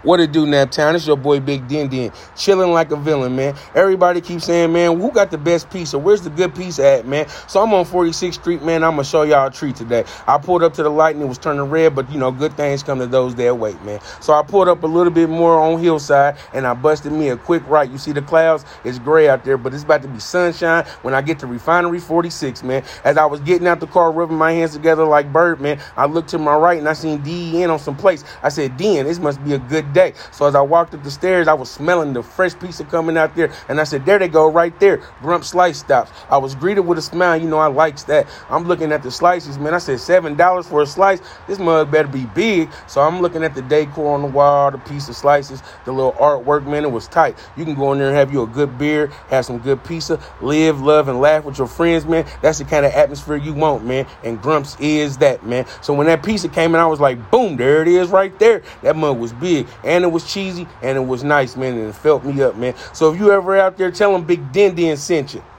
What it do, Naptown? It's your boy Big Den Den, chilling like a villain, man. Everybody keeps saying, man, who got the best pizza? Where's the good pizza at, man? So I'm on 46th Street, man. I'm going to show y'all a treat today. I pulled up to the light and it was turning red, but, you know, good things come to those that wait, man. So I pulled up a little bit more on Hillside, and I busted me a quick right. You see the clouds? It's gray out there, but it's about to be sunshine when I get to Refinery 46, man. As I was getting out the car, rubbing my hands together like Birdman, I looked to my right and I seen DEN on some plates. I said, Den, this must be a good day. So as I walked up the stairs, I was smelling the fresh pizza coming out there. And I said, there they go right there. Grump Slice Stops. I was greeted with a smile. You know, I likes that. I'm looking at the slices, man. I said, $7 for a slice. This mug better be big. So I'm looking at the decor on the wall, the piece of slices, the little artwork, man. It was tight. You can go in there and have you a good beer, have some good pizza, live, love, and laugh with your friends, man. That's the kind of atmosphere you want, man. And Grumps is that, man. So when that pizza came in, I was like, boom, there it is right there. That mug was big, and it was cheesy, and it was nice, man, and it felt me up, man. So if you ever out there, tell them Big Den Den sent you.